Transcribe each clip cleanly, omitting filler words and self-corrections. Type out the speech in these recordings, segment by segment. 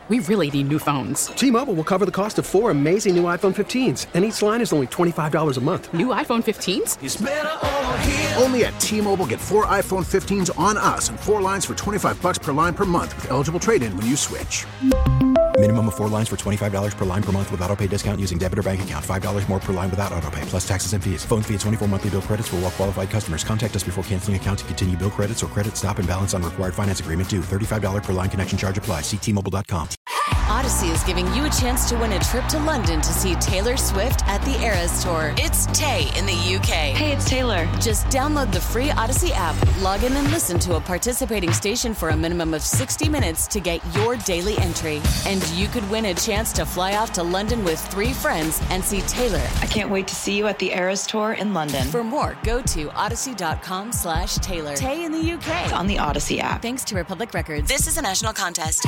We really need new phones. T-Mobile will cover the cost of 4 amazing new iPhone 15s, and each line is only $25 a month. New iPhone 15s? It's better over here. Only at T-Mobile, get 4 iPhone 15s on us and 4 lines for $25 per line per month with eligible trade-in when you switch. Minimum of 4 lines for $25 per line per month with autopay discount using debit or bank account. $5 more per line without autopay, plus taxes and fees. Phone fee at 24 monthly bill credits for well-qualified customers. Contact us before canceling account to continue bill credits or credit stop and balance on required finance agreement due. $35 per line connection charge applies. See T-Mobile.com. Odyssey is giving you a chance to win a trip to London to see Taylor Swift at the Eras Tour. It's Tay in the UK. Hey, it's Taylor. Just download the free Odyssey app, log in and listen to a participating station for a minimum of 60 minutes to get your daily entry. And you could win a chance to fly off to London with 3 friends and see Taylor. I can't wait to see you at the Eras Tour in London. For more, go to odyssey.com/Taylor. Tay in the UK. It's on the Odyssey app. Thanks to Republic Records. This is a national contest.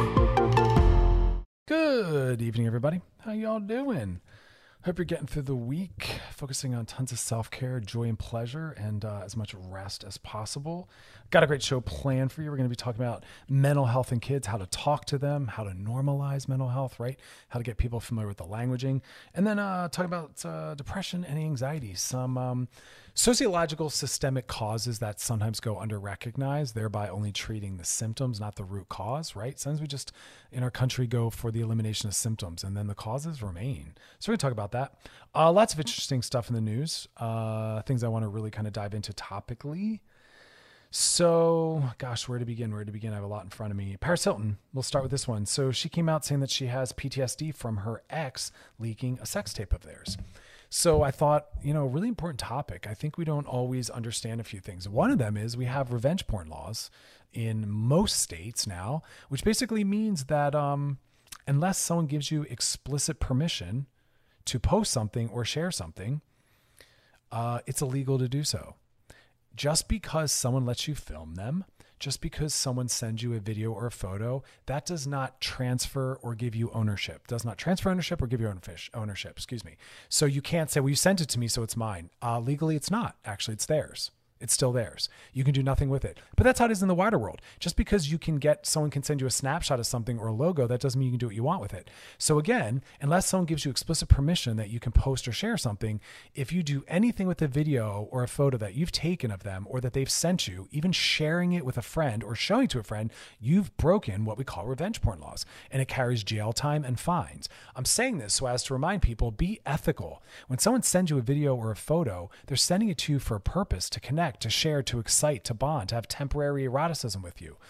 Good evening, everybody. How y'all doing? Hope you're getting through the week, focusing on tons of self-care, joy, and pleasure, and as much rest as possible. Got a great show planned for you. We're going to be talking about mental health in kids, how to talk to them, how to normalize mental health, right? How to get people familiar with the languaging, and then talk about depression and anxiety, some sociological systemic causes that sometimes go under-recognized, thereby only treating the symptoms, not the root cause, right? Sometimes we just, in our country, go for the elimination of symptoms, and then the causes remain. So we're going to talk about that. Lots of interesting stuff in the news, things I want to really kind of dive into topically. So, gosh, where to begin? I have a lot in front of me. Paris Hilton, we'll start with this one. So she came out saying that she has PTSD from her ex leaking a sex tape of theirs. So I thought, a really important topic. I think we don't always understand a few things. One of them is we have revenge porn laws in most states now, which basically means that unless someone gives you explicit permission to post something or share something, it's illegal to do so. Just because someone lets you film them, just because someone sends you a video or a photo, that does not transfer or give you ownership. Does not transfer ownership or give you ownership, So you can't say, well, you sent it to me, so it's mine. Legally, it's not. Actually, it's theirs. It's still theirs. You can do nothing with it. But that's how it is in the wider world. Just because someone can send you a snapshot of something or a logo, that doesn't mean you can do what you want with it. So again, unless someone gives you explicit permission that you can post or share something, if you do anything with a video or a photo that you've taken of them or that they've sent you, even sharing it with a friend or showing it to a friend, you've broken what we call revenge porn laws, and it carries jail time and fines. I'm saying this so as to remind people, be ethical. When someone sends you a video or a photo, they're sending it to you for a purpose, to connect, to share, to excite, to bond, to have temporary eroticism with you.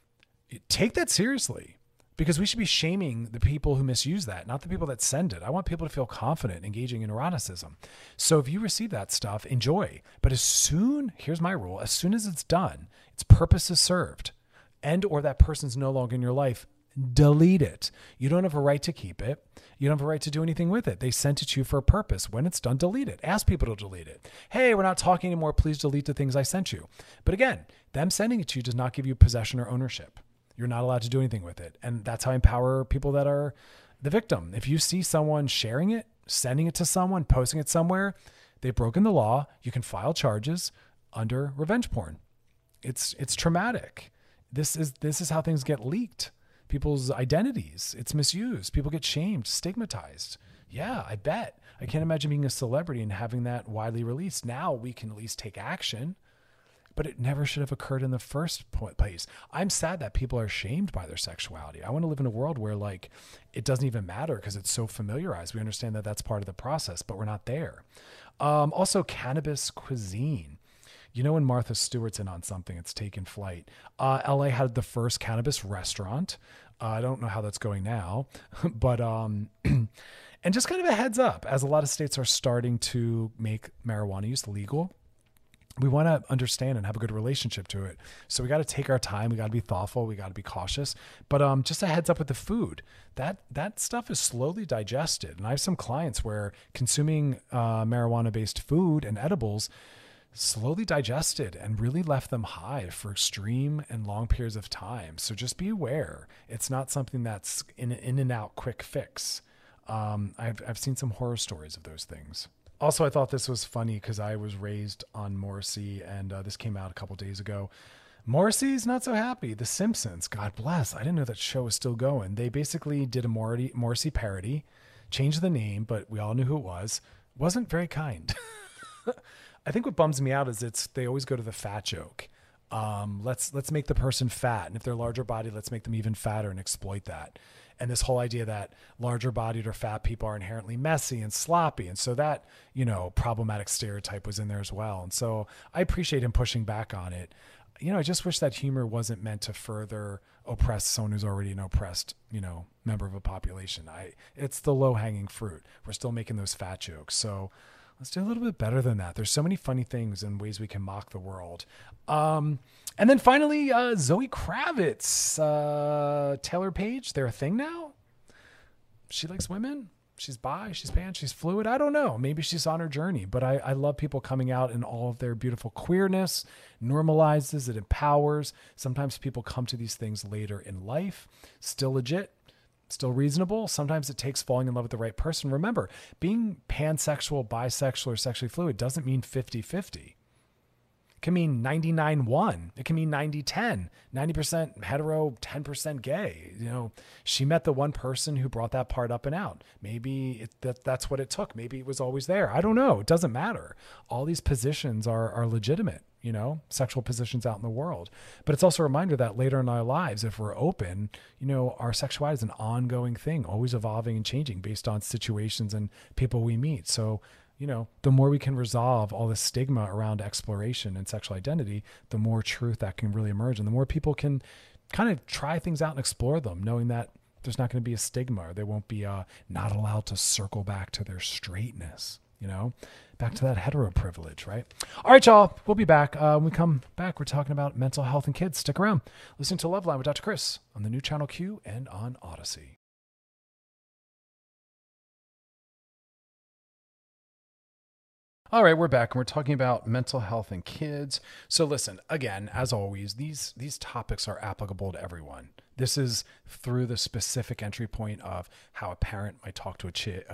Take that seriously, because we should be shaming the people who misuse that, not the people that send it. I want people to feel confident engaging in eroticism. So if you receive that stuff, enjoy. But here's my rule, as soon as it's done, its purpose is served, and or that person's no longer in your life, delete it. You don't have a right to keep it. You don't have a right to do anything with it. They sent it to you for a purpose. When it's done, delete it. Ask people to delete it. Hey, we're not talking anymore. Please delete the things I sent you. But again, them sending it to you does not give you possession or ownership. You're not allowed to do anything with it. And that's how I empower people that are the victim. If you see someone sharing it, sending it to someone, posting it somewhere, they've broken the law. You can file charges under revenge porn. It's traumatic. This is how things get leaked. People's identities. It's misused. People get shamed, stigmatized. Yeah, I bet. I can't imagine being a celebrity and having that widely released. Now we can at least take action, but it never should have occurred in the first place. I'm sad that people are shamed by their sexuality. I want to live in a world where it doesn't even matter because it's so familiarized. We understand that that's part of the process, but we're not there. Also, cannabis cuisine. When Martha Stewart's in on something, it's taken flight. LA had the first cannabis restaurant. I don't know how that's going now, but, and just kind of a heads up, as a lot of states are starting to make marijuana use legal, we want to understand and have a good relationship to it. So we got to take our time. We got to be thoughtful. We got to be cautious, but just a heads up with the food, that stuff is slowly digested. And I have some clients where consuming marijuana-based food and edibles slowly digested and really left them high for extreme and long periods of time. So just be aware. It's not something that's in and out quick fix. I've seen some horror stories of those things. Also, I thought this was funny because I was raised on Morrissey, and this came out a couple days ago. Morrissey's not so happy. The Simpsons, God bless. I didn't know that show was still going. They basically did a Morrissey parody, changed the name, but we all knew who it was. Wasn't very kind. I think what bums me out is they always go to the fat joke. Let's make the person fat. And if they're larger body, let's make them even fatter and exploit that. And this whole idea that larger bodied or fat people are inherently messy and sloppy. And so that, problematic stereotype was in there as well. And so I appreciate him pushing back on it. I just wish that humor wasn't meant to further oppress someone who's already an oppressed, member of a population. It's the low hanging fruit. We're still making those fat jokes. So let's do a little bit better than that. There's so many funny things and ways we can mock the world. And then finally, Zoe Kravitz, Taylor Page, they're a thing now. She likes women. She's bi, she's pan, she's fluid. I don't know. Maybe she's on her journey, but I love people coming out in all of their beautiful queerness, normalizes, it empowers. Sometimes people come to these things later in life, still legit, still reasonable. Sometimes it takes falling in love with the right person. Remember, being pansexual, bisexual, or sexually fluid doesn't mean 50-50. It can mean 99-1. It can mean 90-10, 90% hetero, 10% gay. She met the one person who brought that part up and out. Maybe that's what it took. Maybe it was always there. I don't know. It doesn't matter. All these positions are legitimate, sexual positions out in the world. But it's also a reminder that later in our lives, if we're open, our sexuality is an ongoing thing, always evolving and changing based on situations and people we meet. So, the more we can resolve all this stigma around exploration and sexual identity, the more truth that can really emerge. And the more people can kind of try things out and explore them, knowing that there's not going to be a stigma, or they won't be not allowed to circle back to their straightness, back to that hetero privilege, right? All right, y'all, we'll be back. When we come back, we're talking about mental health and kids. Stick around. Listen to Loveline with Dr. Chris on the new Channel Q and on Odyssey. All right, we're back and we're talking about mental health and kids. So listen, again, as always, these topics are applicable to everyone. This is through the specific entry point of how a parent might talk to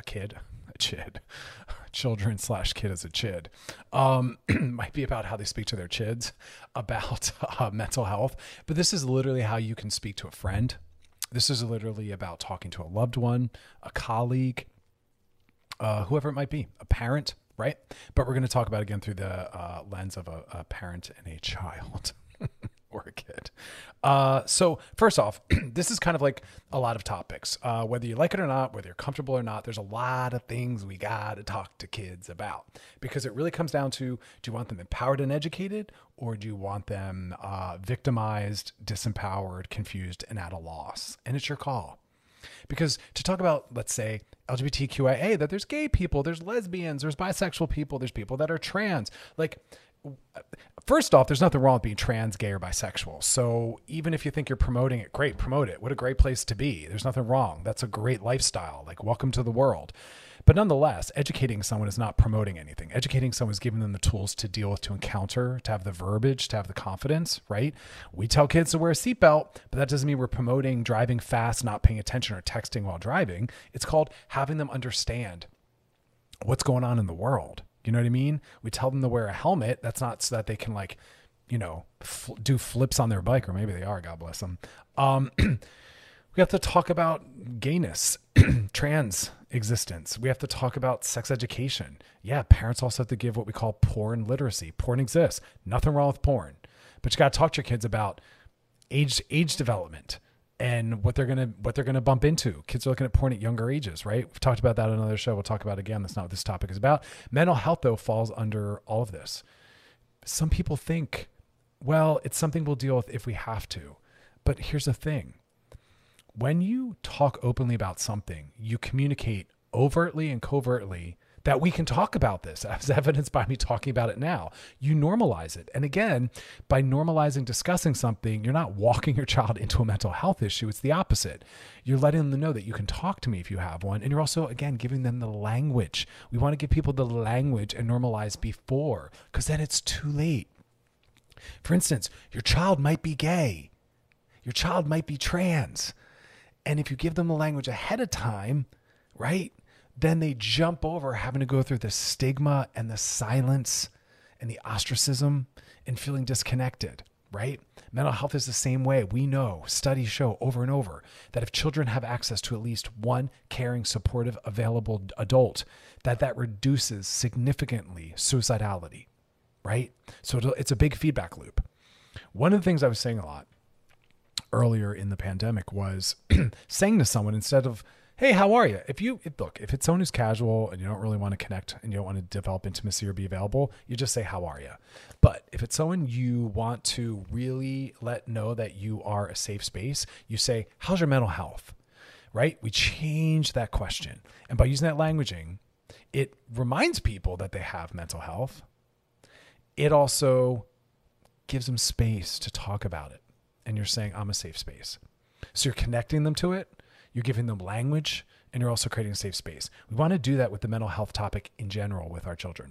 children/kid as a chid. Might be about how they speak to their chids about mental health. But this is literally how you can speak to a friend. This is literally about talking to a loved one, a colleague, whoever it might be, a parent. Right. But we're going to talk about it again through the lens of a parent and a child or a kid. So first off, this is kind of like a lot of topics, whether you like it or not, whether you're comfortable or not. There's a lot of things we got to talk to kids about, because it really comes down to, do you want them empowered and educated, or do you want them victimized, disempowered, confused, and at a loss? And it's your call. Because to talk about, let's say, LGBTQIA, that there's gay people, there's lesbians, there's bisexual people, there's people that are trans. Like, first off, there's nothing wrong with being trans, gay, or bisexual. So even if you think you're promoting it, great, promote it. What a great place to be. There's nothing wrong. That's a great lifestyle. Like, welcome to the world. But nonetheless, educating someone is not promoting anything. Educating someone is giving them the tools to deal with, to encounter, to have the verbiage, to have the confidence, right? We tell kids to wear a seatbelt, but that doesn't mean we're promoting driving fast, not paying attention, or texting while driving. It's called having them understand what's going on in the world. You know what I mean? We tell them to wear a helmet. That's not so that they can do flips on their bike, or maybe they are, God bless them. We have to talk about gayness, trans existence. We have to talk about sex education. Yeah, parents also have to give what we call porn literacy. Porn exists. Nothing wrong with porn. But you got to talk to your kids about age development and what they're gonna bump into. Kids are looking at porn at younger ages, right? We've talked about that on another show. We'll talk about it again. That's not what this topic is about. Mental health, though, falls under all of this. Some people think, well, it's something we'll deal with if we have to. But here's the thing. When you talk openly about something, you communicate overtly and covertly that we can talk about this, as evidenced by me talking about it now. You normalize it. And again, by normalizing discussing something, you're not walking your child into a mental health issue. It's the opposite. You're letting them know that you can talk to me if you have one. And you're also, again, giving them the language. We want to give people the language and normalize before, because then it's too late. For instance, your child might be gay. Your child might be trans. And if you give them the language ahead of time, right, then they jump over having to go through the stigma and the silence and the ostracism and feeling disconnected, right? Mental health is the same way. We know, studies show over and over that if children have access to at least one caring, supportive, available adult, that reduces significantly suicidality, right? So it's a big feedback loop. One of the things I was saying a lot earlier in the pandemic was saying to someone, instead of, hey, how are you? If it's someone who's casual and you don't really want to connect and you don't want to develop intimacy or be available, you just say, how are you? But if it's someone you want to really let know that you are a safe space, you say, how's your mental health? Right? We change that question. And by using that languaging, it reminds people that they have mental health. It also gives them space to talk about it. And you're saying, I'm a safe space. So you're connecting them to it. You're giving them language, and you're also creating a safe space. We want to do that with the mental health topic in general with our children.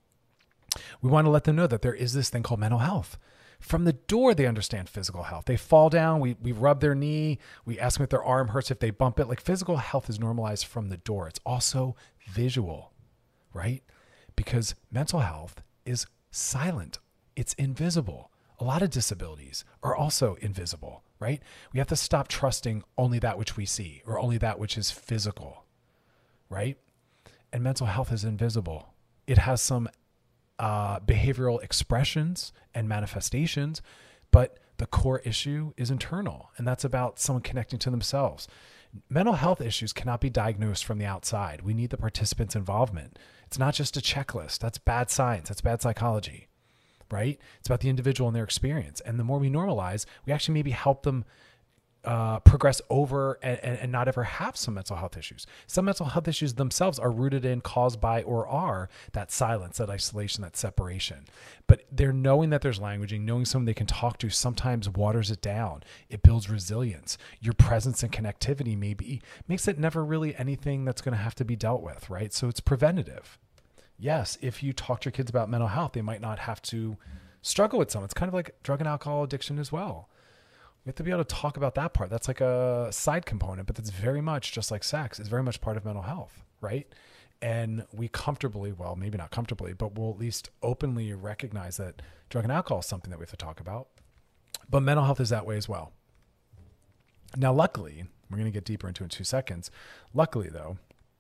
We want to let them know that there is this thing called mental health. From the door, they understand physical health. They fall down, we rub their knee, we ask them if their arm hurts, if they bump it. Like, physical health is normalized from the door. It's also visual, right? Because mental health is silent. It's invisible. A lot of disabilities are also invisible, right? We have to stop trusting only that which we see or only that which is physical, right? And mental health is invisible. It has some behavioral expressions and manifestations, but the core issue is internal, and that's about someone connecting to themselves. Mental health issues cannot be diagnosed from the outside. We need the participants' involvement. It's not just a checklist. That's bad science. That's bad psychology. Right? It's about the individual and their experience. And the more we normalize, we actually maybe help them progress over and not ever have some mental health issues. Some mental health issues themselves are rooted in, caused by, or are that silence, that isolation, that separation. But they're knowing that there's languaging, knowing someone they can talk to sometimes waters it down. It builds resilience. Your presence and connectivity maybe makes it never really anything that's going to have to be dealt with, right? So it's preventative. Yes, if you talk to your kids about mental health, they might not have to struggle with some. It's kind of like drug and alcohol addiction as well. We have to be able to talk about that part. That's like a side component, but that's very much just like sex. It's very much part of mental health, right? And we comfortably, well, maybe not comfortably, but we'll at least openly recognize that drug and alcohol is something that we have to talk about. But mental health is that way as well. Now, luckily, we're going to get deeper into it in 2 seconds. Luckily, though,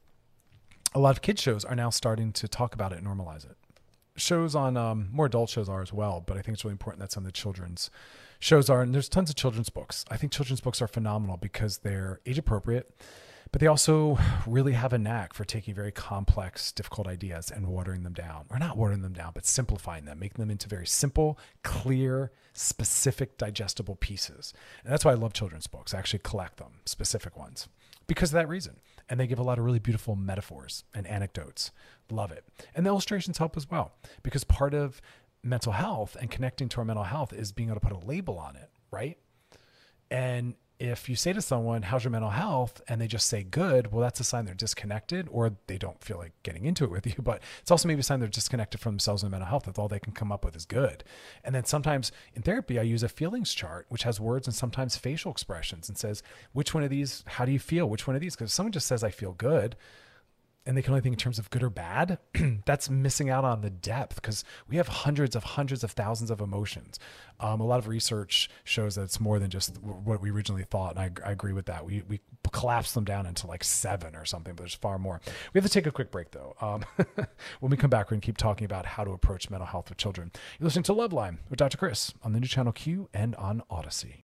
a lot of kids shows are now starting to talk about it and normalize it. Shows on, more adult shows are as well, but I think it's really important that some of the children's shows are, and there's tons of children's books. I think children's books are phenomenal because they're age appropriate, but they also really have a knack for taking very complex, difficult ideas and watering them down, or not watering them down, but simplifying them, making them into very simple, clear, specific, digestible pieces. And that's why I love children's books. I actually collect them, specific ones, because of that reason. And they give a lot of really beautiful metaphors and anecdotes. Love it. And the illustrations help as well, because part of mental health and connecting to our mental health is being able to put a label on it, right? And if you say to someone, how's your mental health? And they just say good, well, that's a sign they're disconnected or they don't feel like getting into it with you. But it's also maybe a sign they're disconnected from themselves and mental health. That's all they can come up with is good. And then sometimes in therapy, I use a feelings chart, which has words and sometimes facial expressions and says, which one of these, how do you feel? Which one of these? Because if someone just says, I feel good, and they can only think in terms of good or bad, that's missing out on the depth, because we have hundreds of thousands of emotions. A lot of research shows that it's more than just what we originally thought. And I agree with that. We collapse them down into like 7 or something, but there's far more. We have to take a quick break though. When we come back, we're going to keep talking about how to approach mental health with children. You're listening to Loveline with Dr. Chris on the new channel Q and on Odyssey.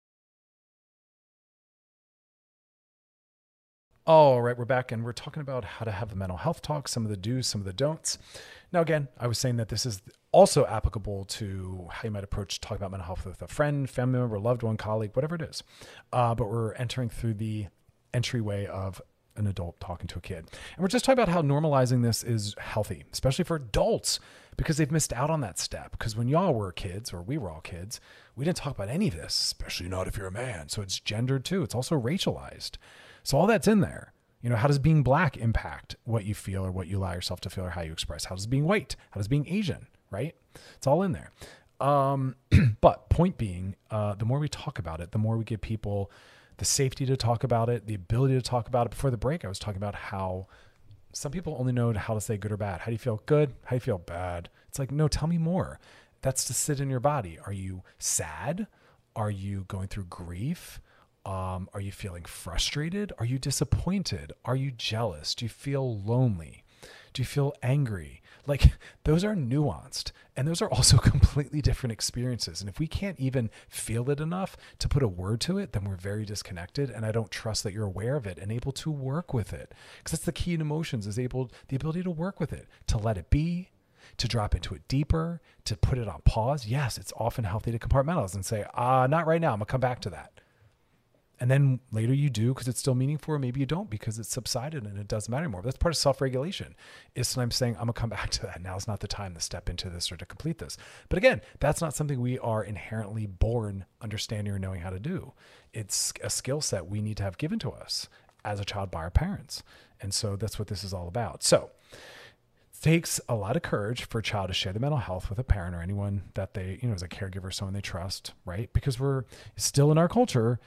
All right, we're back and we're talking about how to have the mental health talk, some of the do's, some of the don'ts. Now, again, I was saying that this is also applicable to how you might approach talking about mental health with a friend, family member, loved one, colleague, whatever it is. But we're entering through the entryway of an adult talking to a kid. And we're just talking about how normalizing this is healthy, especially for adults, because they've missed out on that step. Because when y'all were kids, or we were all kids, we didn't talk about any of this, especially not if you're a man. So it's gendered too. It's also racialized. So all that's in there. You know, how does being black impact what you feel or what you allow yourself to feel or how you express? How does being white? How does being Asian, right? It's all in there. But point being, the more we talk about it, the more we give people the safety to talk about it, the ability to talk about it. Before the break, I was talking about how some people only know how to say good or bad. How do you feel? Good. How do you feel? Bad. It's like, no, tell me more. That's to sit in your body. Are you sad? Are you going through grief? Are you feeling frustrated? Are you disappointed? Are you jealous? Do you feel lonely? Do you feel angry? Like, those are nuanced, and those are also completely different experiences. And if we can't even feel it enough to put a word to it, then we're very disconnected. And I don't trust that you're aware of it and able to work with it. Because that's the key in emotions, is the ability to work with it, to let it be, to drop into it deeper, to put it on pause. Yes, it's often healthy to compartmentalize and say, not right now, I'm gonna come back to that. And then later you do because it's still meaningful, or maybe you don't because it's subsided and it doesn't matter anymore. But that's part of self-regulation, is sometimes saying, I'm gonna come back to that. Now's not the time to step into this or to complete this. But again, that's not something we are inherently born understanding or knowing how to do. It's a skill set we need to have given to us as a child by our parents. And so that's what this is all about. So it takes a lot of courage for a child to share their mental health with a parent or anyone that they, as a caregiver, someone they trust, right? Because we're still in our culture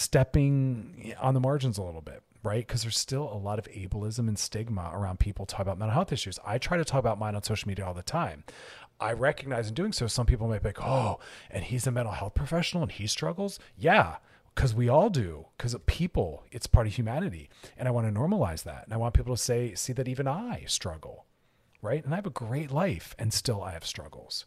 stepping on the margins a little bit, right? Because there's still a lot of ableism and stigma around people talking about mental health issues. I try to talk about mine on social media all the time. I recognize in doing so, some people might be like, oh, and he's a mental health professional and he struggles. Yeah, because we all do, because people, it's part of humanity. And I want to normalize that. And I want people to see that even I struggle, right? And I have a great life and still I have struggles.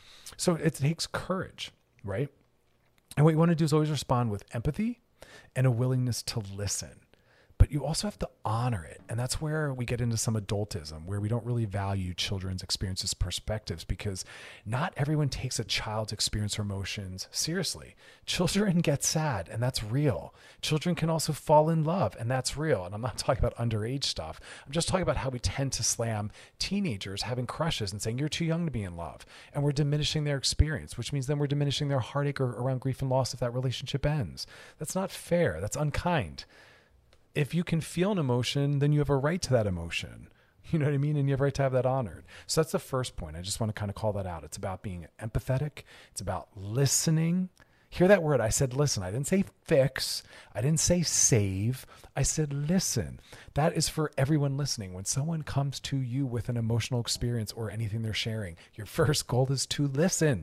So it takes courage, right? And what you want to do is always respond with empathy and a willingness to listen. But you also have to honor it. And that's where we get into some adultism, where we don't really value children's experiences, perspectives, because not everyone takes a child's experience or emotions seriously. Children get sad, and that's real. Children can also fall in love, and that's real. And I'm not talking about underage stuff. I'm just talking about how we tend to slam teenagers having crushes and saying, you're too young to be in love. And we're diminishing their experience, which means then we're diminishing their heartache or around grief and loss if that relationship ends. That's not fair. That's unkind. If you can feel an emotion, then you have a right to that emotion. You know what I mean? And you have a right to have that honored. So that's the first point. I just want to kind of call that out. It's about being empathetic. It's about listening. Hear that word. I said listen. I didn't say fix. I didn't say save. I said listen. That is for everyone listening. When someone comes to you with an emotional experience or anything they're sharing, your first goal is to listen.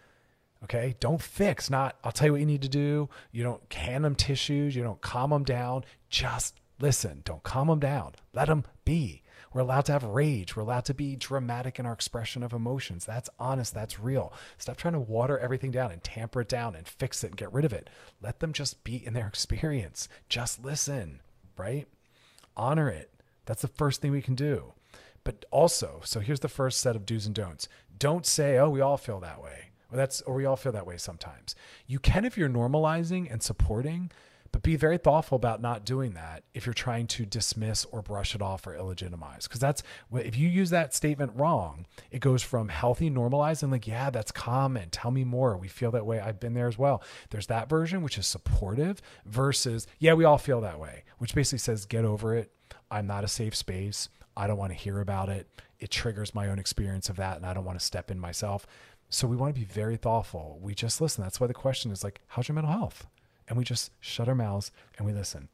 Okay, don't fix, I'll tell you what you need to do. You don't hand them tissues. You don't calm them down. Just listen. Don't calm them down. Let them be. We're allowed to have rage. We're allowed to be dramatic in our expression of emotions. That's honest. That's real. Stop trying to water everything down and tamper it down and fix it and get rid of it. Let them just be in their experience. Just listen, right? Honor it. That's the first thing we can do. But also, so here's the first set of do's and don'ts. Don't say, oh, we all feel that way. Or we all feel that way sometimes. You can if you're normalizing and supporting, but be very thoughtful about not doing that if you're trying to dismiss or brush it off or illegitimize. Because if you use that statement wrong, it goes from healthy, normalized, and like, yeah, that's common. Tell me more. We feel that way. I've been there as well. There's that version, which is supportive, versus, yeah, we all feel that way, which basically says, get over it. I'm not a safe space. I don't want to hear about it. It triggers my own experience of that, and I don't want to step in myself. So we want to be very thoughtful. We just listen. That's why the question is like, how's your mental health? And we just shut our mouths and we listen.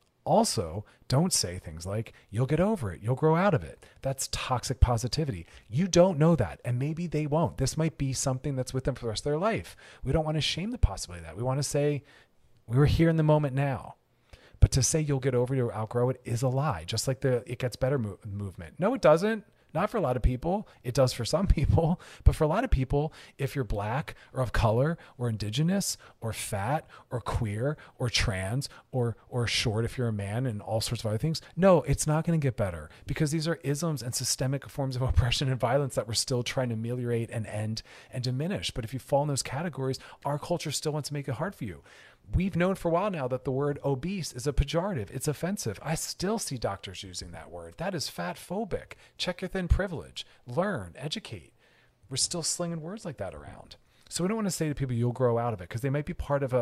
Also, don't say things like, you'll get over it. You'll grow out of it. That's toxic positivity. You don't know that. And maybe they won't. This might be something that's with them for the rest of their life. We don't want to shame the possibility of that. We want to say, we were here in the moment now. But to say you'll get over it or outgrow it is a lie. Just like the it gets better movement. No, it doesn't. Not for a lot of people. It does for some people. But for a lot of people, if you're Black or of color or indigenous or fat or queer or trans or short if you're a man and all sorts of other things, no, it's not going to get better, because these are isms and systemic forms of oppression and violence that we're still trying to ameliorate and end and diminish. But if you fall in those categories, our culture still wants to make it hard for you. We've known for a while now that the word obese is a pejorative. It's offensive. I still see doctors using that word. That is fat phobic. Check your thin privilege. Learn, educate. We're still slinging words like that around. So we don't want to say to people, you'll grow out of it, because they might be part of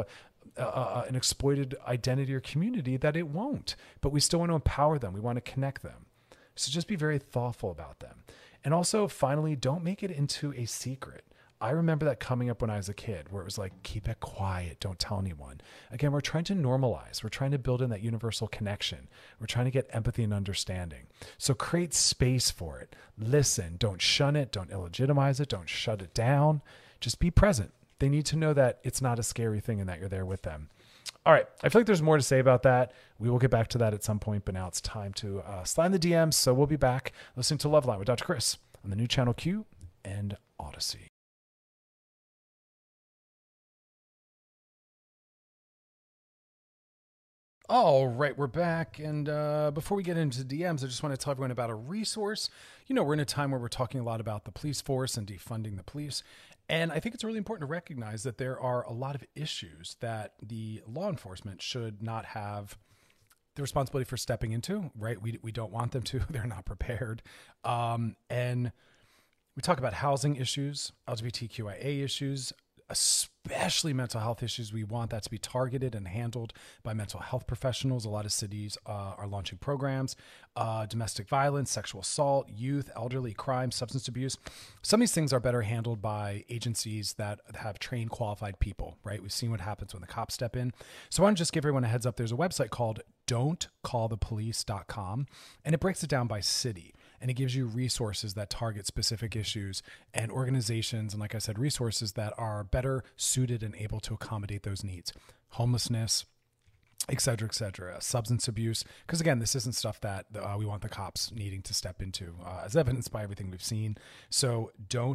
an exploited identity or community that it won't. But we still want to empower them. We want to connect them. So just be very thoughtful about them. And also, finally, don't make it into a secret. I remember that coming up when I was a kid, where it was like, keep it quiet, don't tell anyone. Again, we're trying to normalize. We're trying to build in that universal connection. We're trying to get empathy and understanding. So create space for it. Listen, don't shun it, don't illegitimize it, don't shut it down. Just be present. They need to know that it's not a scary thing and that you're there with them. All right. I feel like there's more to say about that. We will get back to that at some point, but now it's time to slide in the DMs. So we'll be back listening to Loveline with Dr. Chris on the new channel Q and Odyssey. All right, we're back. And before we get into DMs, I just want to tell everyone about a resource. You know, we're in a time where we're talking a lot about the police force and defunding the police. And I think it's really important to recognize that there are a lot of issues that the law enforcement should not have the responsibility for stepping into, right? We don't want them to. They're not prepared. And we talk about housing issues, LGBTQIA issues, especially mental health issues. We want that to be targeted and handled by mental health professionals. A lot of cities are launching programs, domestic violence, sexual assault, youth, elderly, crime, substance abuse. Some of these things are better handled by agencies that have trained, qualified people, right? We've seen what happens when the cops step in. So I want to just give everyone a heads up. There's a website called don'tcallthepolice.com, and it breaks it down by city. And it gives you resources that target specific issues and organizations. And like I said, resources that are better suited and able to accommodate those needs. Homelessness, et cetera, substance abuse. Because again, this isn't stuff that we want the cops needing to step into, as evidenced by everything we've seen. So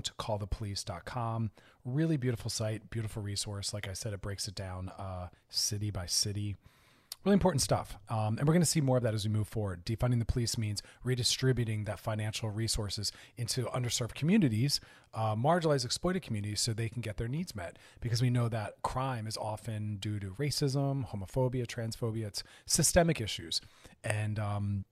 don'tcallthepolice.com, really beautiful site, beautiful resource. Like I said, it breaks it down city by city. Really important stuff. And we're going to see more of that as we move forward. Defunding the police means redistributing that financial resources into underserved communities, marginalized, exploited communities, so they can get their needs met. Because we know that crime is often due to racism, homophobia, transphobia. It's systemic issues. And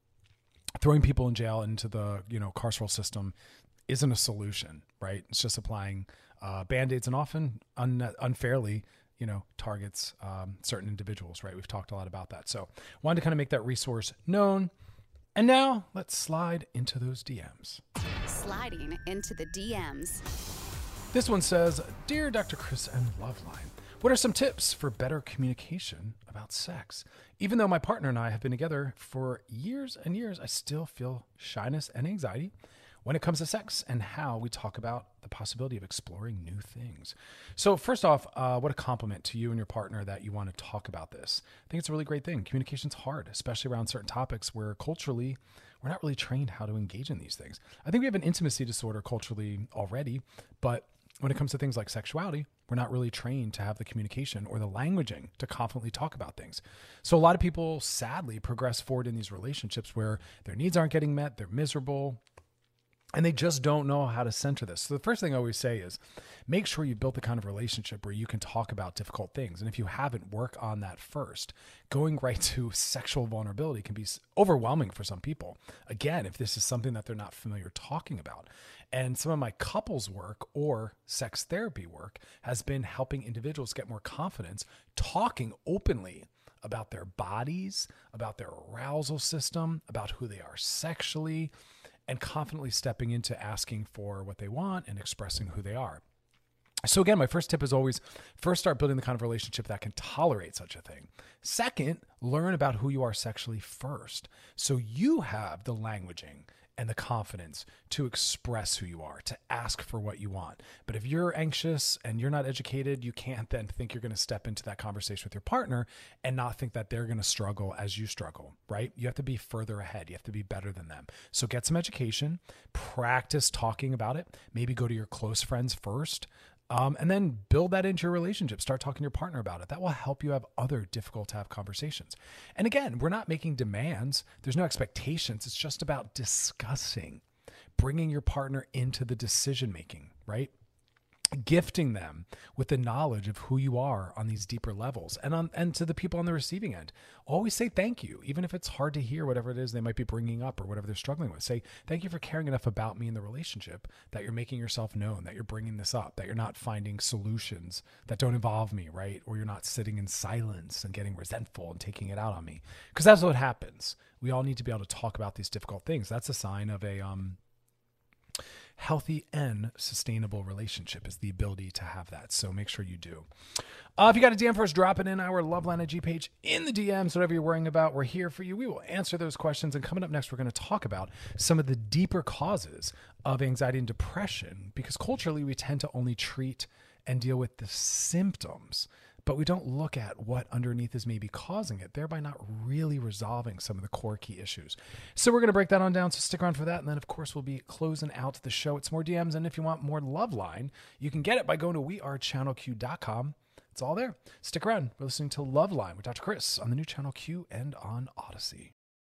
throwing people in jail into the carceral system isn't a solution, right? It's just applying Band-Aids and often unfairly targets certain individuals, right? We've talked a lot about that. So wanted to kind of make that resource known. And now let's slide into those DMs. Sliding into the DMs. This one says, Dear Dr. Chris and Loveline, what are some tips for better communication about sex? Even though my partner and I have been together for years and years, I still feel shyness and anxiety when it comes to sex and how we talk about the possibility of exploring new things. So first off, what a compliment to you and your partner that you want to talk about this. I think it's a really great thing. Communication's hard, especially around certain topics where culturally we're not really trained how to engage in these things. I think we have an intimacy disorder culturally already, but when it comes to things like sexuality, we're not really trained to have the communication or the languaging to confidently talk about things. So a lot of people sadly progress forward in these relationships where their needs aren't getting met, they're miserable, and they just don't know how to center this. So the first thing I always say is make sure you build the kind of relationship where you can talk about difficult things. And if you haven't, work on that first. Going right to sexual vulnerability can be overwhelming for some people. Again, if this is something that they're not familiar talking about. And some of my couples work or sex therapy work has been helping individuals get more confidence talking openly about their bodies, about their arousal system, about who they are sexually, and confidently stepping into asking for what they want and expressing who they are. So again, my first tip is always first start building the kind of relationship that can tolerate such a thing. Second, learn about who you are sexually first, so you have the languaging and the confidence to express who you are, to ask for what you want. But if you're anxious and you're not educated, you can't then think you're going to step into that conversation with your partner and not think that they're going to struggle as you struggle, right? You have to be further ahead. You have to be better than them. So get some education, practice talking about it, maybe go to your close friends first, and then build that into your relationship. Start talking to your partner about it. That will help you have other difficult to have conversations. And again, we're not making demands. There's no expectations. It's just about discussing, bringing your partner into the decision-making, right? Gifting them with the knowledge of who you are on these deeper levels, and to the people on the receiving end, always say thank you, even if it's hard to hear whatever it is they might be bringing up or whatever they're struggling with. Say thank you for caring enough about me in the relationship that you're making yourself known, that you're bringing this up, that you're not finding solutions that don't involve me, right? Or you're not sitting in silence and getting resentful and taking it out on me, because that's what happens. We all need to be able to talk about these difficult things. That's a sign of a healthy and sustainable relationship is the ability to have that. So make sure you do. If you got a DM for us, drop it in our Loveline IG page in the DMs, whatever you're worrying about. We're here for you. We will answer those questions. And coming up next, we're going to talk about some of the deeper causes of anxiety and depression, because culturally we tend to only treat and deal with the symptoms, but we don't look at what underneath is maybe causing it, thereby not really resolving some of the core key issues. So we're going to break that on down, so stick around for that. And then, of course, we'll be closing out the show. It's more DMs, and if you want more Loveline, you can get it by going to wearechannelq.com. It's all there. Stick around. We're listening to Loveline with Dr. Chris on the new Channel Q and on Odyssey.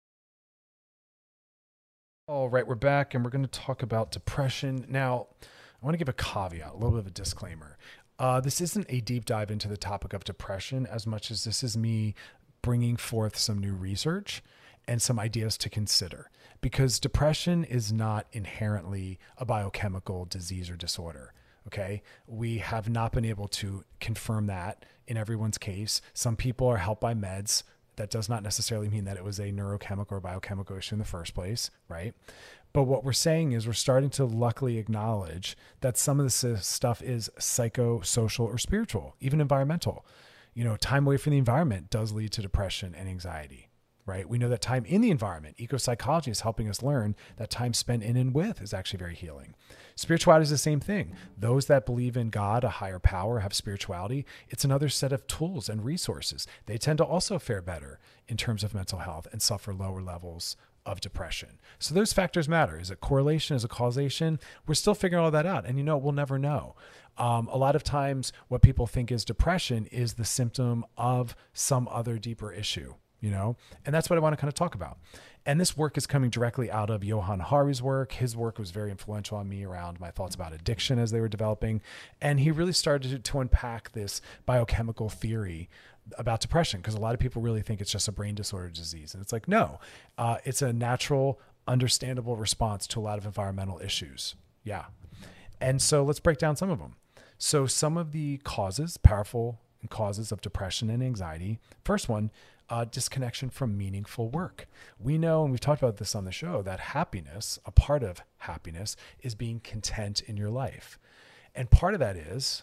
All right, we're back, and we're going to talk about depression. Now, I want to give a caveat, a little bit of a disclaimer. This isn't a deep dive into the topic of depression as much as this is me bringing forth some new research and some ideas to consider, because depression is not inherently a biochemical disease or disorder. Okay. We have not been able to confirm that in everyone's case. Some people are helped by meds. That does not necessarily mean that it was a neurochemical or biochemical issue in the first place. Right. But what we're saying is we're starting to luckily acknowledge that some of this stuff is psychosocial or spiritual, even environmental. You know, time away from the environment does lead to depression and anxiety. Right? We know that time in the environment, ecopsychology is helping us learn that time spent in and with is actually very healing. Spirituality is the same thing. Those that believe in God, a higher power, have spirituality. It's another set of tools and resources. They tend to also fare better in terms of mental health and suffer lower levels of depression. So those factors matter. Is it correlation? Is it causation? We're still figuring all that out. And we'll never know. A lot of times what people think is depression is the symptom of some other deeper issue. And that's what I want to kind of talk about. And this work is coming directly out of Johann Hari's work. His work was very influential on me around my thoughts about addiction as they were developing. And he really started to unpack this biochemical theory about depression, because a lot of people really think it's just a brain disorder disease. And it's like, no, it's a natural, understandable response to a lot of environmental issues. Yeah. And so let's break down some of them. So some of the causes, powerful causes of depression and anxiety. First one, disconnection from meaningful work. We know, and we've talked about this on the show, that happiness, a part of happiness, is being content in your life. And part of that is,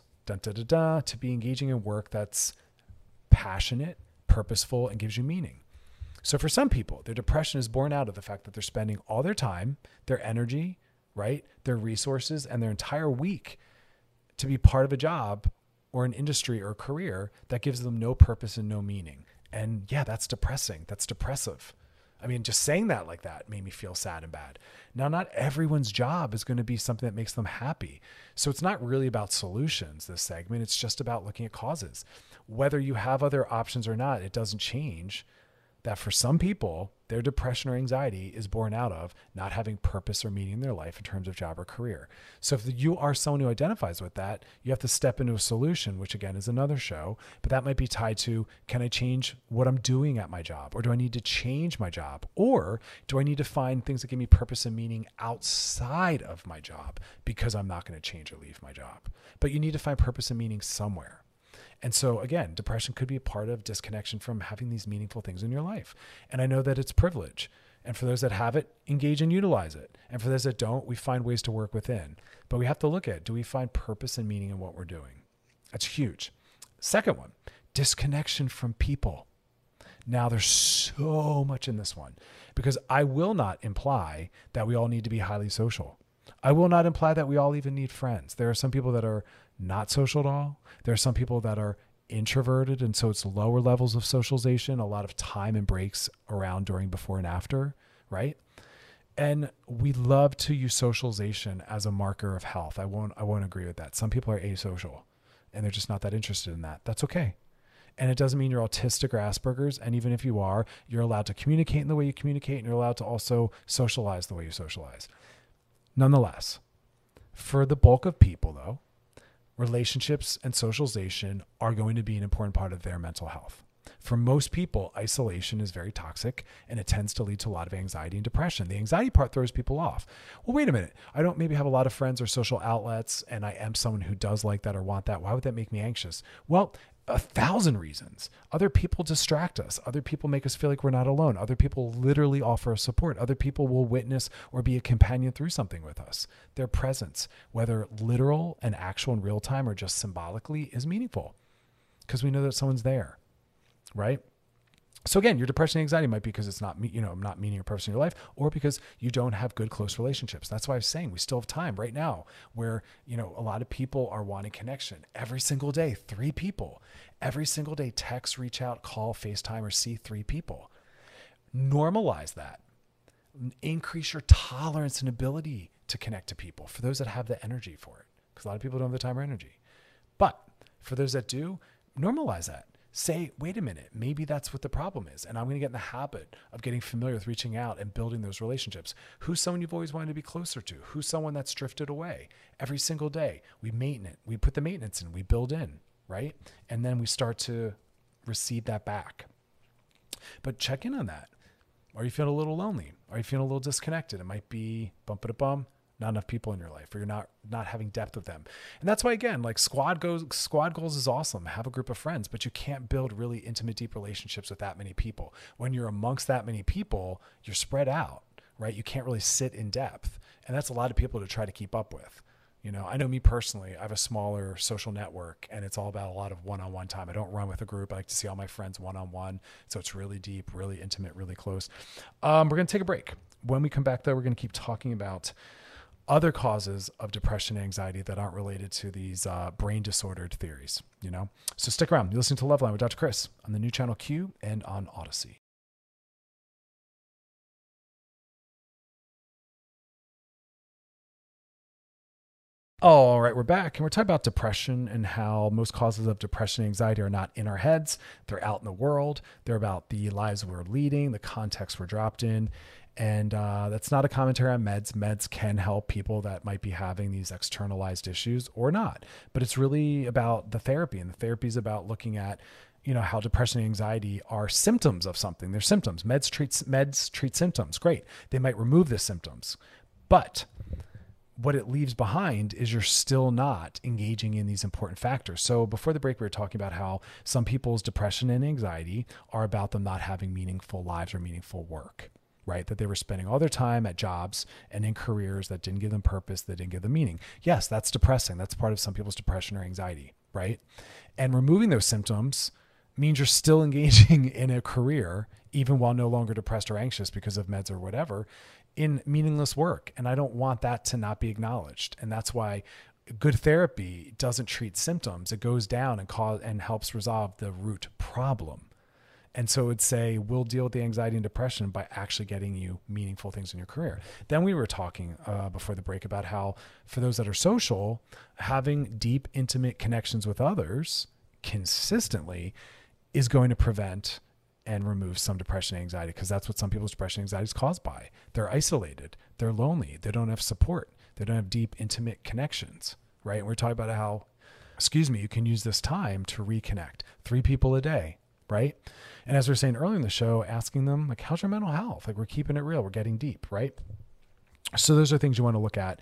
to be engaging in work that's passionate, purposeful, and gives you meaning. So for some people, their depression is born out of the fact that they're spending all their time, their energy, right, their resources, and their entire week to be part of a job or an industry or a career that gives them no purpose and no meaning. And yeah, that's depressing. That's depressive. I mean, just saying that like that made me feel sad and bad. Now, not everyone's job is going to be something that makes them happy. So it's not really about solutions, this segment. It's just about looking at causes. Whether you have other options or not, it doesn't change that for some people, their depression or anxiety is born out of not having purpose or meaning in their life in terms of job or career. So if you are someone who identifies with that, you have to step into a solution, which again is another show, but that might be tied to, can I change what I'm doing at my job? Or do I need to change my job? Or do I need to find things that give me purpose and meaning outside of my job because I'm not going to change or leave my job? But you need to find purpose and meaning somewhere. And so again, depression could be a part of disconnection from having these meaningful things in your life. And I know that it's privilege. And for those that have it, engage and utilize it. And for those that don't, we find ways to work within. But we have to look at, do we find purpose and meaning in what we're doing? That's huge. Second one, disconnection from people. Now there's so much in this one, because I will not imply that we all need to be highly social. I will not imply that we all even need friends. There are some people that are not social at all. There are some people that are introverted, and so it's lower levels of socialization, a lot of time and breaks around during, before, and after, right? And we love to use socialization as a marker of health. I won't agree with that. Some people are asocial, and they're just not that interested in that. That's okay. And it doesn't mean you're autistic or Asperger's. And even if you are, you're allowed to communicate in the way you communicate, and you're allowed to also socialize the way you socialize. Nonetheless, for the bulk of people, though, relationships and socialization are going to be an important part of their mental health. For most people, isolation is very toxic, and it tends to lead to a lot of anxiety and depression. The anxiety part throws people off. Well, wait a minute. I don't maybe have a lot of friends or social outlets, and I am someone who does like that or want that. Why would that make me anxious? Well, 1,000 reasons. Other people distract us. Other people make us feel like we're not alone. Other people literally offer us support. Other people will witness or be a companion through something with us. Their presence, whether literal and actual in real time or just symbolically, is meaningful because we know that someone's there, right? So again, your depression and anxiety might be because it's not meaning or purpose in your life, or because you don't have good, close relationships. That's why I was saying we still have time right now where, a lot of people are wanting connection every single day. 3 people every single day, text, reach out, call, FaceTime, or see 3 people. Normalize that. Increase your tolerance and ability to connect to people for those that have the energy for it, because a lot of people don't have the time or energy. But for those that do, normalize that. Say, wait a minute, maybe that's what the problem is. And I'm going to get in the habit of getting familiar with reaching out and building those relationships. Who's someone you've always wanted to be closer to? Who's someone that's drifted away? Every single day, we put the maintenance in, we build in, right? And then we start to receive that back. But check in on that. Are you feeling a little lonely? Are you feeling a little disconnected? It might be bum, not enough people in your life, or you're not having depth with them. And that's why, again, like squad goals is awesome. Have a group of friends, but you can't build really intimate, deep relationships with that many people. When you're amongst that many people, you're spread out, right? You can't really sit in depth. And that's a lot of people to try to keep up with. I know me personally, I have a smaller social network, and it's all about a lot of one-on-one time. I don't run with a group. I like to see all my friends one-on-one. So it's really deep, really intimate, really close. We're going to take a break. When we come back, though, we're going to keep talking about other causes of depression and anxiety that aren't related to these brain disordered theories, So stick around. You're listening to Loveline with Dr. Chris on the new channel Q and on Odyssey. All right, we're back, and we're talking about depression and how most causes of depression and anxiety are not in our heads. They're out in the world. They're about the lives we're leading, the context we're dropped in. And that's not a commentary on meds. Meds can help people that might be having these externalized issues or not. But it's really about the therapy, and the therapy is about looking at, how depression and anxiety are symptoms of something. They're symptoms. Meds treat symptoms. Great. They might remove the symptoms. But what it leaves behind is you're still not engaging in these important factors. So before the break, we were talking about how some people's depression and anxiety are about them not having meaningful lives or meaningful work, right? That they were spending all their time at jobs and in careers that didn't give them purpose, that didn't give them meaning. Yes, that's depressing. That's part of some people's depression or anxiety, right? And removing those symptoms means you're still engaging in a career, even while no longer depressed or anxious because of meds or whatever, in meaningless work. And I don't want that to not be acknowledged. And that's why good therapy doesn't treat symptoms. It goes down and helps resolve the root problem. And so it'd say, we'll deal with the anxiety and depression by actually getting you meaningful things in your career. Then we were talking before the break about how for those that are social, having deep, intimate connections with others consistently is going to prevent and remove some depression and anxiety, because that's what some people's depression and anxiety is caused by. They're isolated. They're lonely. They don't have support. They don't have deep, intimate connections, right? And we're talking about how, you can use this time to reconnect. 3 people a day, right? And as we were saying earlier in the show, asking them, like, how's your mental health? Like, we're keeping it real. We're getting deep, right? So those are things you want to look at.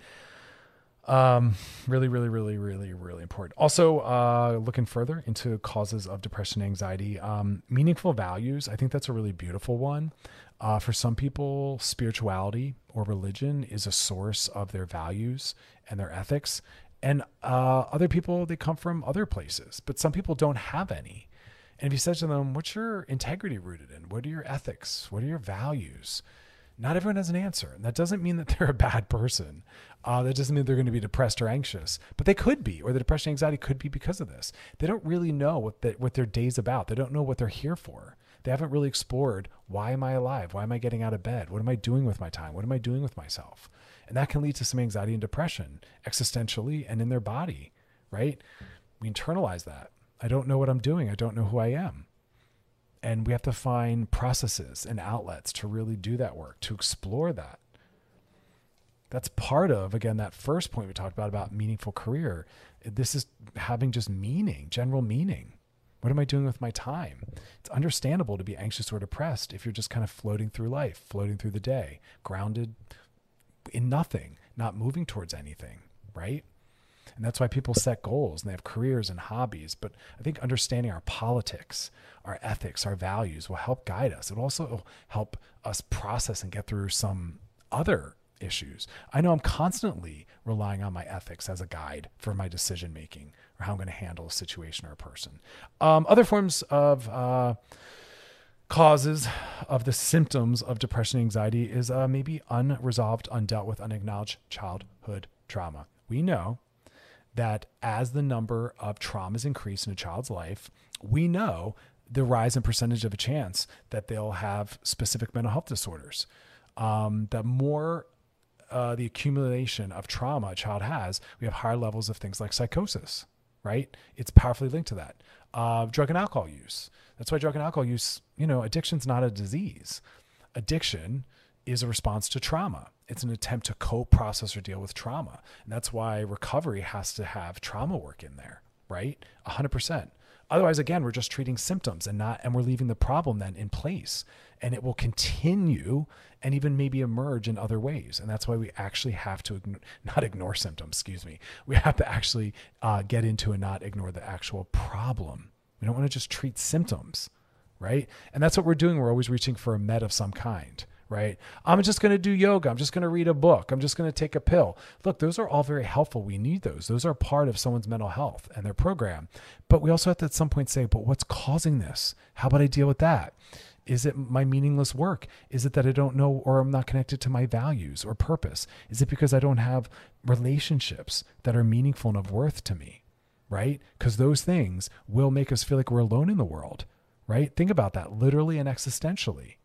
Really, really, really, really, really important. Also, looking further into causes of depression and anxiety, meaningful values. I think that's a really beautiful one. For some people, spirituality or religion is a source of their values and their ethics. And other people, they come from other places, but some people don't have any. And if you said to them, what's your integrity rooted in? What are your ethics? What are your values? Not everyone has an answer. And that doesn't mean that they're a bad person. That doesn't mean they're going to be depressed or anxious, but they could be, or the depression and anxiety could be because of this. They don't really know what their day's about. They don't know what they're here for. They haven't really explored, why am I alive? Why am I getting out of bed? What am I doing with my time? What am I doing with myself? And that can lead to some anxiety and depression existentially and in their body, right? We internalize that. I don't know what I'm doing. I don't know who I am. And we have to find processes and outlets to really do that work, to explore that. That's part of, again, that first point we talked about meaningful career. This is having just meaning, general meaning. What am I doing with my time? It's understandable to be anxious or depressed if you're just kind of floating through life, floating through the day, grounded in nothing, not moving towards anything, right? And that's why people set goals and they have careers and hobbies. But I think understanding our politics, our ethics, our values will help guide us. It will also help us process and get through some other issues. I know I'm constantly relying on my ethics as a guide for my decision making or how I'm going to handle a situation or a person. Other forms of causes of the symptoms of depression and anxiety is maybe unresolved, undealt with, unacknowledged childhood trauma. We know that as the number of traumas increase in a child's life, we know the rise in percentage of a chance that they'll have specific mental health disorders. The more the accumulation of trauma a child has, we have higher levels of things like psychosis, right? It's powerfully linked to that. Drug and alcohol use. That's why drug and alcohol use, addiction's not a disease. Addiction is a response to trauma. It's an attempt to cope, process, or deal with trauma. And that's why recovery has to have trauma work in there, right? 100%. Otherwise, again, we're just treating symptoms and we're leaving the problem then in place, and it will continue and even maybe emerge in other ways. And that's why we actually have to not ignore symptoms, We have to actually get into and not ignore the actual problem. We don't want to just treat symptoms, right? And that's what we're doing. We're always reaching for a med of some kind, right? I'm just going to do yoga. I'm just going to read a book. I'm just going to take a pill. Look, those are all very helpful. We need those. Those are part of someone's mental health and their program. But we also have to at some point say, but what's causing this? How about I deal with that? Is it my meaningless work? Is it that I don't know or I'm not connected to my values or purpose? Is it because I don't have relationships that are meaningful and of worth to me, right? Because those things will make us feel like we're alone in the world, right? Think about that literally and existentially.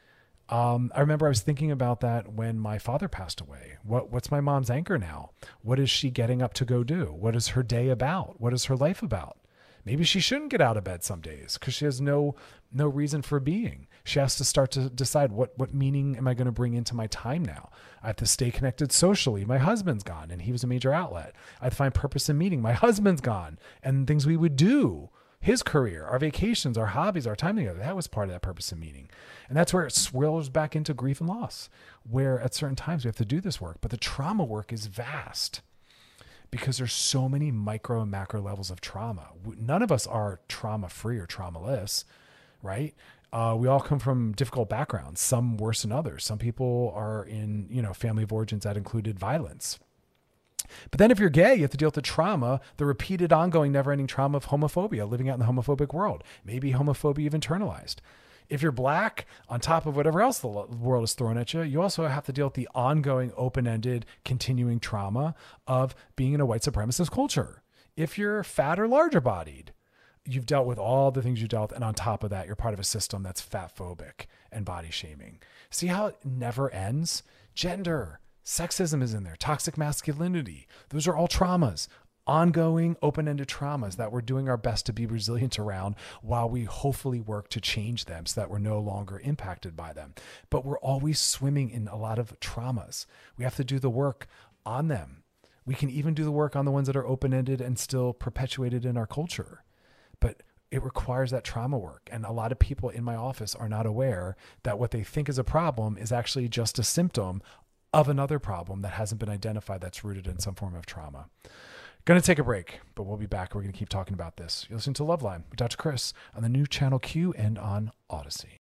I remember I was thinking about that when my father passed away. What's my mom's anchor now? What is she getting up to go do? What is her day about? What is her life about? Maybe she shouldn't get out of bed some days because she has no reason for being. She has to start to decide what meaning am I going to bring into my time now? I have to stay connected socially. My husband's gone and he was a major outlet. I have to find purpose in meeting. My husband's gone and things we would do. His career, our vacations, our hobbies, our time together, that was part of that purpose and meaning. And that's where it swirls back into grief and loss, where at certain times we have to do this work. But the trauma work is vast because there's so many micro and macro levels of trauma. None of us are trauma-free or traumaless, right? We all come from difficult backgrounds, some worse than others. Some people are in, family of origins that included violence. But then if you're gay, you have to deal with the trauma, the repeated, ongoing, never-ending trauma of homophobia, living out in the homophobic world. Maybe homophobia you've internalized. If you're black, on top of whatever else the world is throwing at you, you also have to deal with the ongoing, open-ended, continuing trauma of being in a white supremacist culture. If you're fat or larger bodied, you've dealt with all the things you dealt with, and on top of that, you're part of a system that's fat-phobic and body shaming. See how it never ends? Gender, sexism is in there, toxic masculinity. Those are all traumas, ongoing, open-ended traumas that we're doing our best to be resilient around while we hopefully work to change them so that we're no longer impacted by them. But we're always swimming in a lot of traumas. We have to do the work on them. We can even do the work on the ones that are open-ended and still perpetuated in our culture. But it requires that trauma work. And a lot of people in my office are not aware that what they think is a problem is actually just a symptom of another problem that hasn't been identified that's rooted in some form of trauma. Going to take a break, but we'll be back. We're going to keep talking about this. You're listening to Loveline with Dr. Chris on the new channel Q and on Odyssey.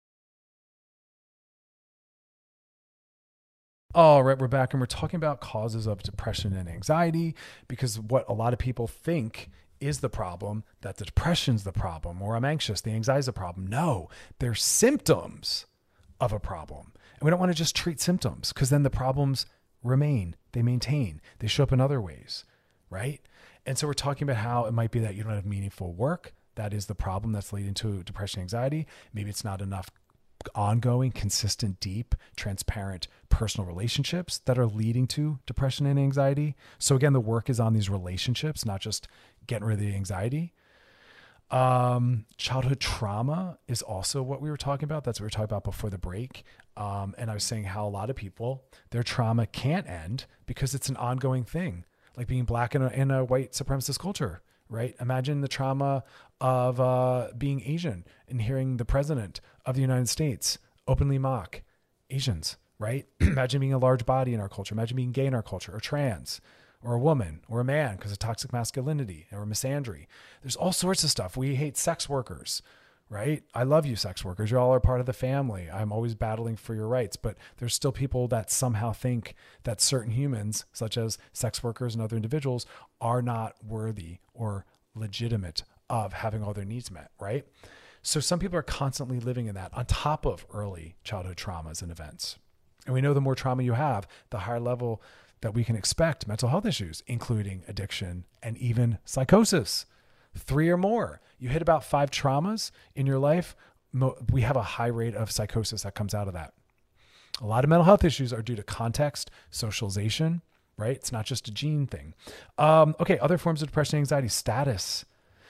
All right, we're back and we're talking about causes of depression and anxiety, because what a lot of people think is the problem, that the depression's the problem, or I'm anxious, the anxiety's the problem. No, they're symptoms of a problem. And we don't want to just treat symptoms because then the problems remain, they maintain, they show up in other ways, right? And so we're talking about how it might be that you don't have meaningful work. That is the problem that's leading to depression and anxiety. Maybe it's not enough ongoing, consistent, deep, transparent personal relationships that are leading to depression and anxiety. So again, the work is on these relationships, not just getting rid of the anxiety. Childhood trauma is also what we were talking about. That's what we were talking about before the break. And I was saying how a lot of people, their trauma can't end because it's an ongoing thing, like being black in a white supremacist culture, right? Imagine the trauma of being Asian and hearing the president of the United States openly mock Asians, right? Imagine being a large body in our culture. Imagine being gay in our culture or trans. or a woman or a man because of toxic masculinity or misandry. There's all sorts of stuff. We hate sex workers, right? I love you, sex workers. You all are part of the family. I'm always battling for your rights, but there's still people that somehow think that certain humans, such as sex workers and other individuals, are not worthy or legitimate of having all their needs met, right? So some people are constantly living in that on top of early childhood traumas and events. And we know the more trauma you have, the higher level that we can expect mental health issues, including addiction and even psychosis. 3 or more. You hit about 5 traumas in your life, we have a high rate of psychosis that comes out of that. A lot of mental health issues are due to context, socialization, right? It's not just a gene thing. Okay, other forms of depression and anxiety, status.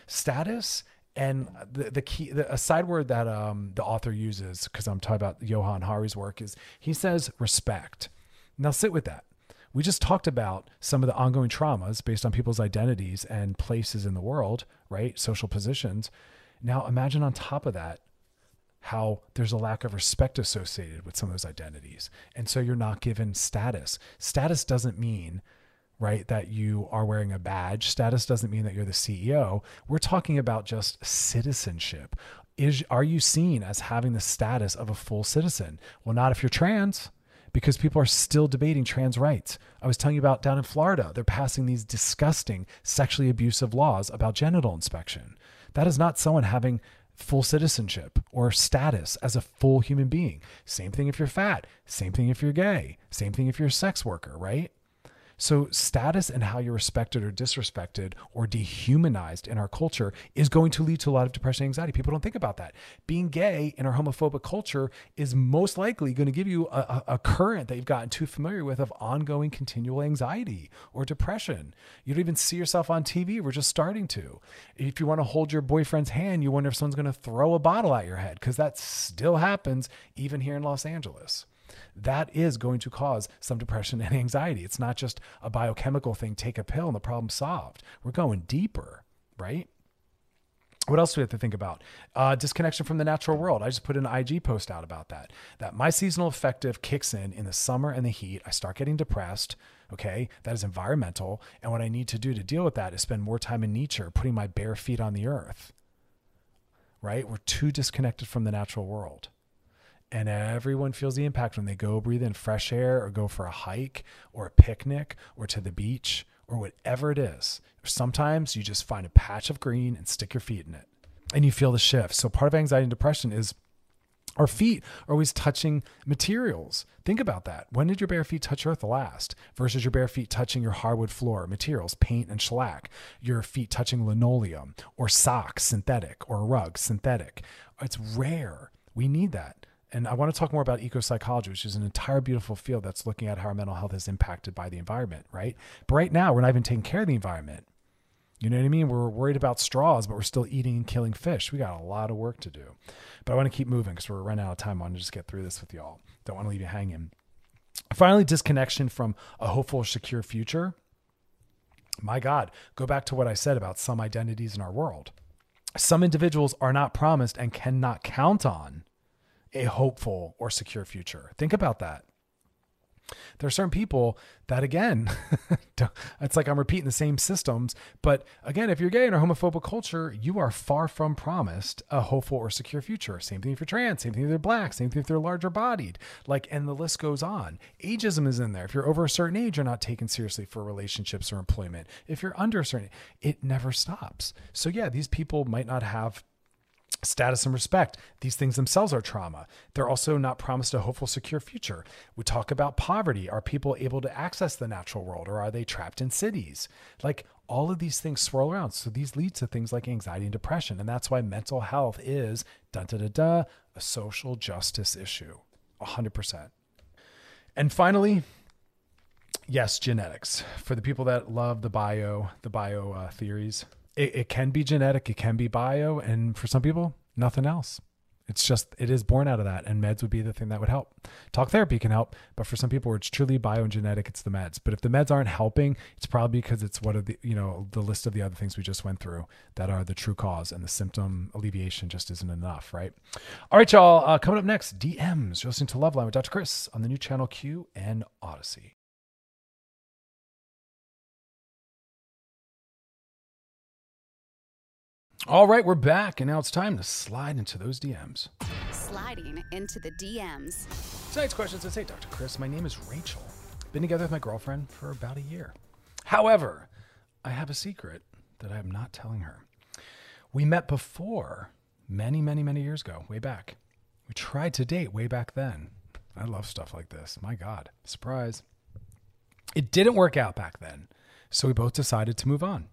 And the key, a side word that the author uses, because I'm talking about Johan Hari's work, is he says respect. Now sit with that. We just talked about some of the ongoing traumas based on people's identities and places in the world, right? Social positions. Now imagine on top of that, how there's a lack of respect associated with some of those identities. And so you're not given status. Status doesn't mean, right, that you are wearing a badge. Status doesn't mean that you're the CEO. We're talking about just citizenship. Are you seen as having the status of a full citizen? Well, not if you're trans, because people are still debating trans rights. I was telling you about down in Florida, they're passing these disgusting sexually abusive laws about genital inspection. That is not someone having full citizenship or status as a full human being. Same thing if you're fat, same thing if you're gay, same thing if you're a sex worker, right? So status and how you're respected or disrespected or dehumanized in our culture is going to lead to a lot of depression and anxiety. People don't think about that. Being gay in our homophobic culture is most likely going to give you a current that you've gotten too familiar with of ongoing continual anxiety or depression. You don't even see yourself on TV. We're just starting to. If you want to hold your boyfriend's hand, you wonder if someone's going to throw a bottle at your head, because that still happens even here in Los Angeles. That is going to cause some depression and anxiety. It's not just a biochemical thing, take a pill and the problem's solved. We're going deeper, right? What else do we have to think about? Disconnection from the natural world. I just put an IG post out about that my seasonal affective kicks in the summer and the heat. I start getting depressed. Okay. That is environmental. And what I need to do to deal with that is spend more time in nature, putting my bare feet on the earth, right? We're too disconnected from the natural world. And everyone feels the impact when they go breathe in fresh air or go for a hike or a picnic or to the beach or whatever it is. Sometimes you just find a patch of green and stick your feet in it and you feel the shift. So part of anxiety and depression is our feet are always touching materials. Think about that. When did your bare feet touch earth the last versus your bare feet touching your hardwood floor materials, paint and shellac, your feet touching linoleum or socks, synthetic, or a rug, synthetic. It's rare. We need that. And I want to talk more about eco-psychology, which is an entire beautiful field that's looking at how our mental health is impacted by the environment, right? But right now, we're not even taking care of the environment. You know what I mean? We're worried about straws, but we're still eating and killing fish. We got a lot of work to do. But I want to keep moving because we're running out of time. I want to just get through this with y'all. Don't want to leave you hanging. Finally, disconnection from a hopeful, secure future. My God, go back to what I said about some identities in our world. Some individuals are not promised and cannot count on a hopeful or secure future. Think about that. There are certain people that, again, it's like I'm repeating the same systems. But again, if you're gay in our homophobic culture, you are far from promised a hopeful or secure future. Same thing if you're trans, same thing if they're black, same thing if they're larger bodied, and the list goes on. Ageism is in there. If you're over a certain age, you're not taken seriously for relationships or employment. If you're under a certain, it never stops. So yeah, these people might not have status and respect. These things themselves are trauma. They're also not promised a hopeful, secure future. We talk about poverty. Are people able to access the natural world, or are they trapped in cities? All of these things swirl around. So these lead to things like anxiety and depression. And that's why mental health is a social justice issue, 100%. And finally, yes, genetics. For the people that love the bio theories, it can be genetic, it can be bio, and for some people, nothing else. It is born out of that, and meds would be the thing that would help. Talk therapy can help, but for some people where it's truly bio and genetic, it's the meds. But if the meds aren't helping, it's probably because it's one of the, the list of the other things we just went through that are the true cause, and the symptom alleviation just isn't enough, right? All right, y'all, coming up next, DMs. You're listening to Loveline with Dr. Chris on the new channel Q and Odyssey. All right, we're back, and now it's time to slide into those DMs. Sliding into the DMs. Tonight's question says, hey, Dr. Chris, my name is Rachel. Been together with my girlfriend for about a year. However, I have a secret that I am not telling her. We met before many, many, many years ago, way back. We tried to date way back then. I love stuff like this. My God, surprise. It didn't work out back then, so we both decided to move on.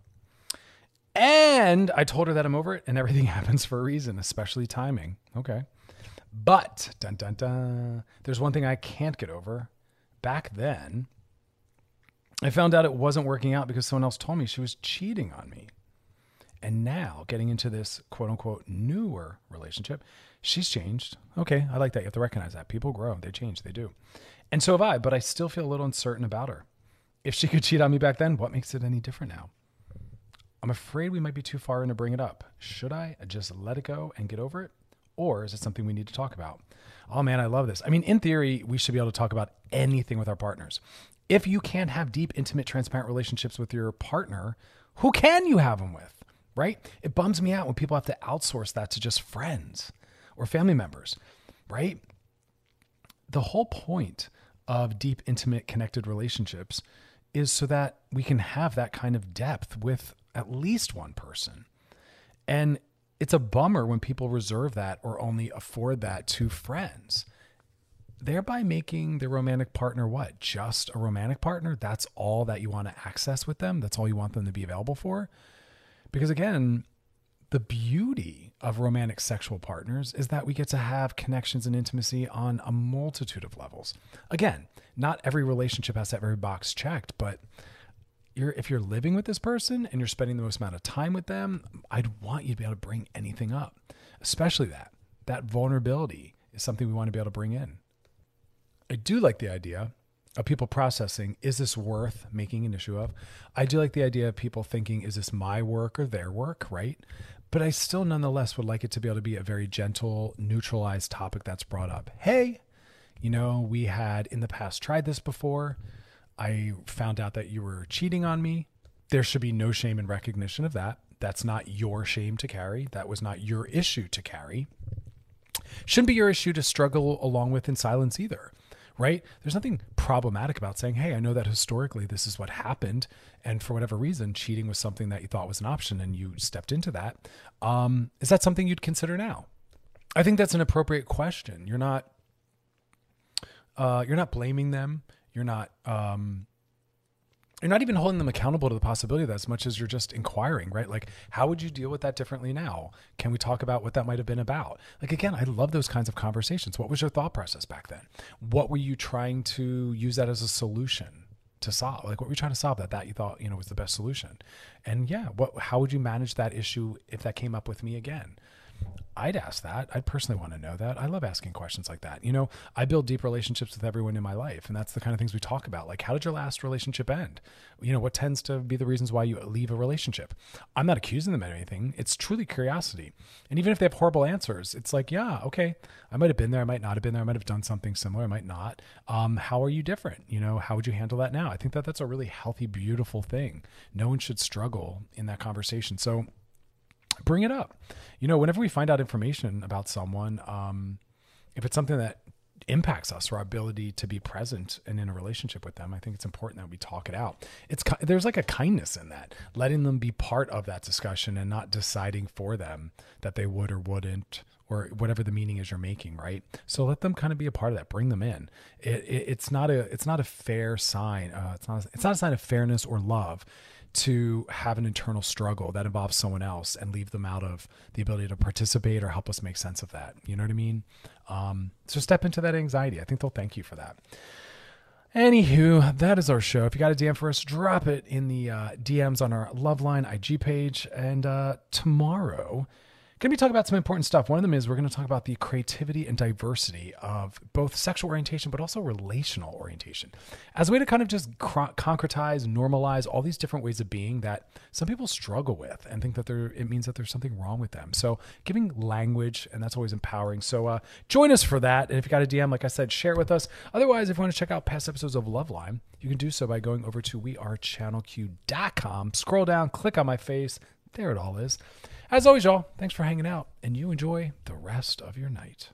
And I told her that I'm over it and everything happens for a reason, especially timing. Okay. But, dun, dun, dun, there's one thing I can't get over. Back then, I found out it wasn't working out because someone else told me she was cheating on me. And now, getting into this quote-unquote newer relationship, she's changed. Okay, I like that. You have to recognize that. People grow. They change. They do. And so have I, but I still feel a little uncertain about her. If she could cheat on me back then, what makes it any different now? I'm afraid we might be too far in to bring it up. Should I just let it go and get over it? Or is it something we need to talk about? Oh man, I love this. I mean, in theory, we should be able to talk about anything with our partners. If you can't have deep, intimate, transparent relationships with your partner, who can you have them with, right? It bums me out when people have to outsource that to just friends or family members, right? The whole point of deep, intimate, connected relationships is so that we can have that kind of depth with at least one person. And it's a bummer when people reserve that or only afford that to friends, thereby making the romantic partner what? Just a romantic partner? That's all that you want to access with them? That's all you want them to be available for? Because again, the beauty of romantic sexual partners is that we get to have connections and intimacy on a multitude of levels. Again, not every relationship has to have every box checked, but if you're living with this person and you're spending the most amount of time with them, I'd want you to be able to bring anything up, especially that vulnerability is something we want to be able to bring in. I do like the idea of people processing, is this worth making an issue of? I do like the idea of people thinking, is this my work or their work, right? But I still nonetheless would like it to be able to be a very gentle, neutralized topic that's brought up. Hey, we had in the past tried this before. I found out that you were cheating on me. There should be no shame in recognition of that. That's not your shame to carry. That was not your issue to carry. Shouldn't be your issue to struggle along with in silence either, right? There's nothing problematic about saying, hey, I know that historically this is what happened. And for whatever reason, cheating was something that you thought was an option and you stepped into that. Is that something you'd consider now? I think that's an appropriate question. You're not blaming them. You're not even holding them accountable to the possibility of that as much as you're just inquiring, right? Like, how would you deal with that differently now? Can we talk about what that might have been about? Like, again, I love those kinds of conversations. What was your thought process back then? What were you trying to use that as a solution to solve? Like, what were you trying to solve that you thought, was the best solution? And yeah, how would you manage that issue if that came up with me again? I'd ask that. I'd personally want to know that. I love asking questions like that. I build deep relationships with everyone in my life, and that's the kind of things we talk about. Like, how did your last relationship end? What tends to be the reasons why you leave a relationship? I'm not accusing them of anything. It's truly curiosity. And even if they have horrible answers, it's like, yeah, okay, I might have been there. I might not have been there. I might have done something similar. I might not. How are you different? How would you handle that now? I think that that's a really healthy, beautiful thing. No one should struggle in that conversation. So bring it up. Whenever we find out information about someone, if it's something that impacts us or our ability to be present and in a relationship with them, I think it's important that we talk it out. There's like a kindness in that, letting them be part of that discussion and not deciding for them that they would or wouldn't, or whatever the meaning is you're making, right? So let them kind of be a part of that. Bring them in. It's not a fair sign. It's not a sign of fairness or love to have an internal struggle that involves someone else and leave them out of the ability to participate or help us make sense of that. You know what I mean? So step into that anxiety. I think they'll thank you for that. Anywho, that is our show. If you got a DM for us, drop it in the DMs on our Loveline IG page. And tomorrow, going to be talking about some important stuff. One of them is we're going to talk about the creativity and diversity of both sexual orientation, but also relational orientation as a way to kind of just concretize, normalize all these different ways of being that some people struggle with and think that it means that there's something wrong with them. So giving language, and that's always empowering. So join us for that. And if you got a DM, like I said, share it with us. Otherwise, if you want to check out past episodes of Loveline, you can do so by going over to wearechannelq.com, scroll down, click on my face. There it all is. As always, y'all, thanks for hanging out, and you enjoy the rest of your night.